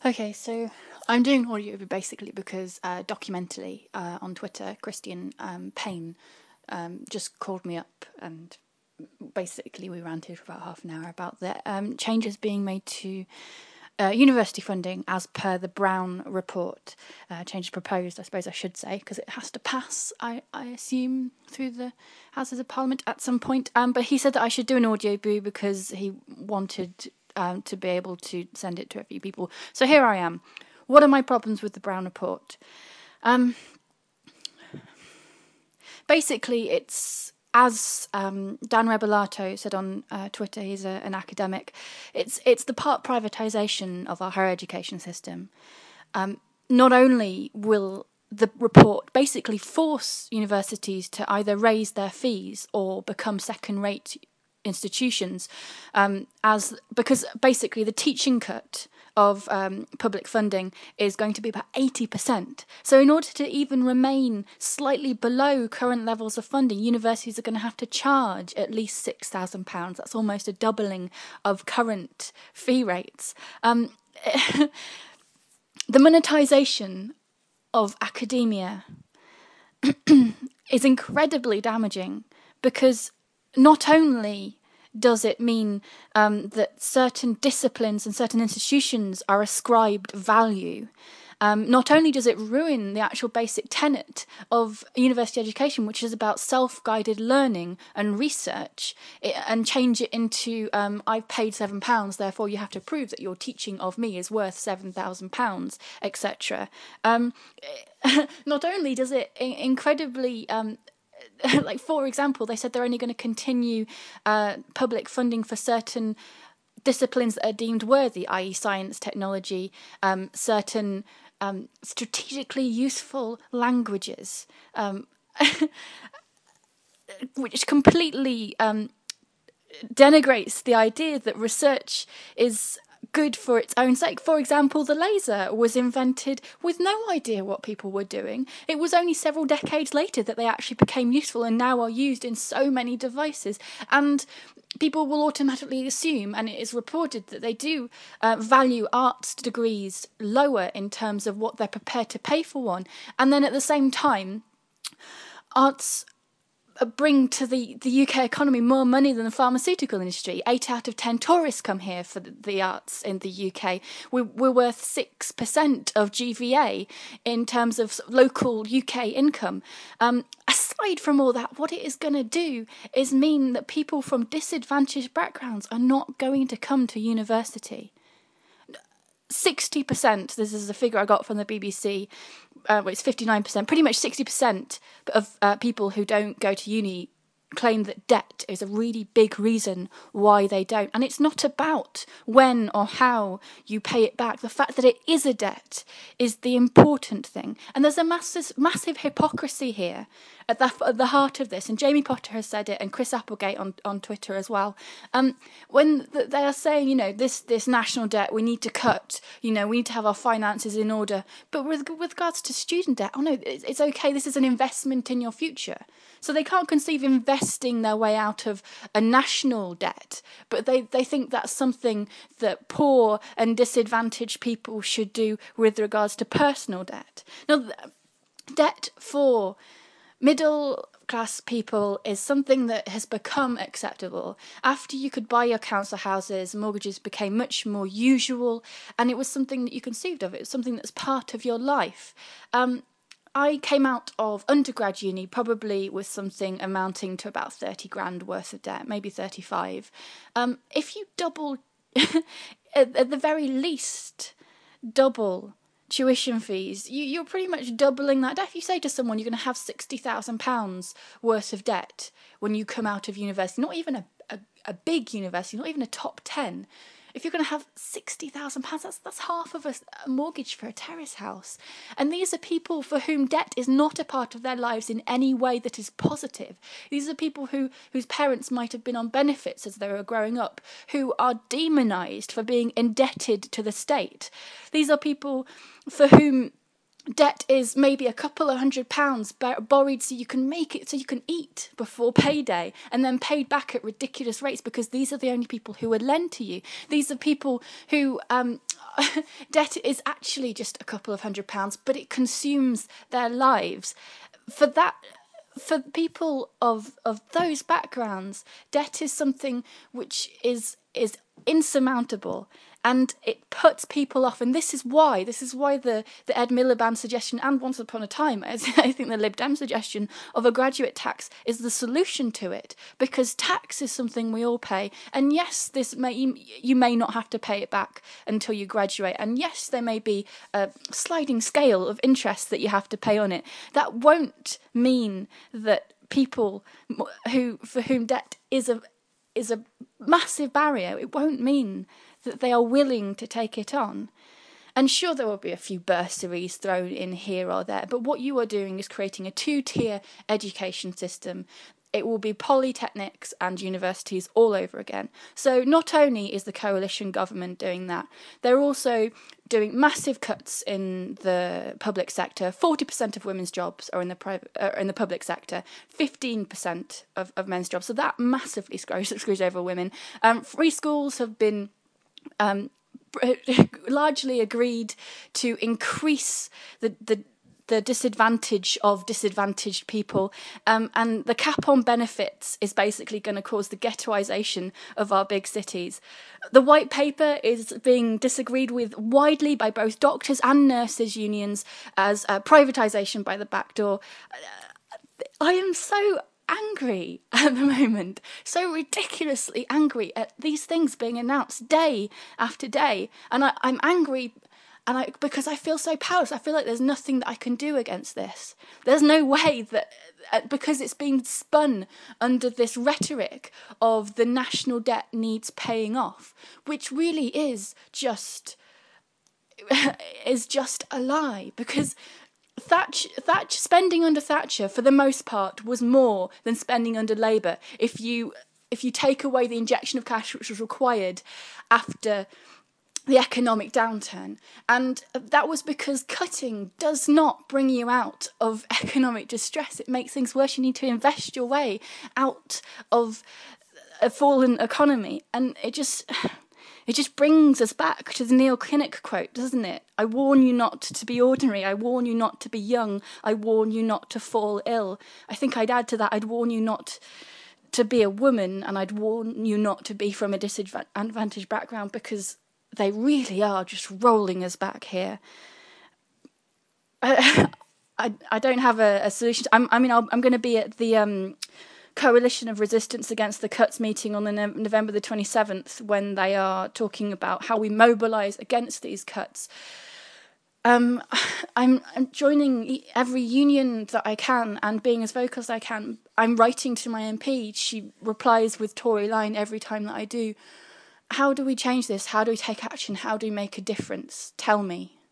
Okay, so I'm doing audio basically because Documentally on Twitter, Christian Payne just called me up and basically we ranted for about half an hour about the changes being made to university funding as per the Brown report. Changes proposed, I suppose I should say, because it has to pass, I assume, through the Houses of Parliament at some point. But he said that I should do an audio boo because he wanted to be able to send it to a few people. So here I am. What are my problems with the Brown report? Basically, it's, as Dan Rebellato said on Twitter, he's an academic, it's the part privatisation of our higher education system. Not only will the report basically force universities to either raise their fees or become second-rate institutions, because basically the teaching cut of public funding is going to be about 80%. So in order to even remain slightly below current levels of funding, universities are going to have to charge at least £6,000. That's almost a doubling of current fee rates. The monetisation of academia is incredibly damaging because not only does it mean that certain disciplines and certain institutions are ascribed value, not only does it ruin the actual basic tenet of university education, which is about self-guided learning and research, and change it into I've paid £7, therefore you have to prove that your teaching of me is worth £7,000, etc. Not only does it incredibly like, for example, they said they're only going to continue public funding for certain disciplines that are deemed worthy, i.e. science, technology, certain strategically useful languages, which completely denigrates the idea that research is good for its own sake. For example, the laser was invented with no idea what people were doing. It was only several decades later that they actually became useful and now are used in so many devices. And people will automatically assume, and it is reported, that they do value arts degrees lower in terms of what they're prepared to pay for one. And then at the same time, arts bring to the UK economy more money than the pharmaceutical industry. 8 out of 10 tourists come here for the arts in the UK. We're worth 6% of GVA in terms of local UK income. Aside from all that, what it is going to do is mean that people from disadvantaged backgrounds are not going to come to university. 60%, this is a figure I got from the BBC, it's 59%, pretty much 60% of people who don't go to uni claim that debt is a really big reason why they don't. And it's not about when or how you pay it back. The fact that it is a debt is the important thing. And there's a massive hypocrisy here at the heart of this. And Jamie Potter has said it, and Chris Applegate on Twitter as well. When they are saying, this national debt we need to cut, we need to have our finances in order. But with regards to student debt, no, it's okay. This is an investment in your future. So they can't conceive investing their way out of a national debt, but they think that's something that poor and disadvantaged people should do with regards to personal debt. Now, debt for middle class people is something that has become acceptable. After you could buy your council houses, mortgages became much more usual, and it was something that you conceived of. It was something that's part of your life. I came out of undergrad uni probably with something amounting to about 30 grand worth of debt, maybe 35. If you double, at the very least, double tuition fees, you're pretty much doubling that debt. If you say to someone you're going to have £60,000 worth of debt when you come out of university, not even a big university, not even a top 10, if you're going to have £60,000, that's half of a mortgage for a terrace house. And these are people for whom debt is not a part of their lives in any way that is positive. These are people whose parents might have been on benefits as they were growing up, who are demonised for being indebted to the state. These are people for whom debt is maybe a couple of £100 borrowed so you can make it, so you can eat before payday, and then paid back at ridiculous rates, because these are the only people who would lend to you. These are people who debt is actually just a couple of £100, but it consumes their lives. For people of those backgrounds, debt is something which is insurmountable, and it puts people off. And this is why the Ed Miliband suggestion, and once upon a time, I think the Lib Dem suggestion of a graduate tax is the solution to it, because tax is something we all pay. And yes, you may not have to pay it back until you graduate, and yes, there may be a sliding scale of interest that you have to pay on it. That won't mean that people for whom debt is a massive barrier, it won't mean that they are willing to take it on. And sure, there will be a few bursaries thrown in here or there, but what you are doing is creating a two-tier education system. It will be polytechnics and universities all over again. So not only is the coalition government doing that, they're also doing massive cuts in the public sector. 40% of women's jobs are in the public sector, 15% of men's jobs. So that massively screws over women. Free schools have been largely agreed to increase the disadvantage of disadvantaged people, and the cap on benefits is basically going to cause the ghettoisation of our big cities. The white paper is being disagreed with widely by both doctors and nurses unions as privatisation by the back door. I am so angry at the moment, so ridiculously angry at these things being announced day after day, and I'm angry because I feel so powerless. I feel like there's nothing that I can do against this. There's no way that, because it's being spun under this rhetoric of the national debt needs paying off, which really is just a lie, because Thatcher spending under Thatcher for the most part was more than spending under Labour. If you take away the injection of cash which was required after the economic downturn, and that was because cutting does not bring you out of economic distress. It makes things worse. You need to invest your way out of a fallen economy, and it just brings us back to the Neil Kinnock quote, doesn't it? I warn you not to be ordinary. I warn you not to be young. I warn you not to fall ill. I think I'd add to that, I'd warn you not to be a woman, and I'd warn you not to be from a disadvantaged background, because they really are just rolling us back here. I don't have a solution. I'm going to be at the Coalition of Resistance Against the Cuts meeting on the November the 27th, when they are talking about how we mobilise against these cuts. I'm joining every union that I can and being as vocal as I can. I'm writing to my MP. She replies with Tory line every time that I do. How do we change this? How do we take action? How do we make a difference? Tell me.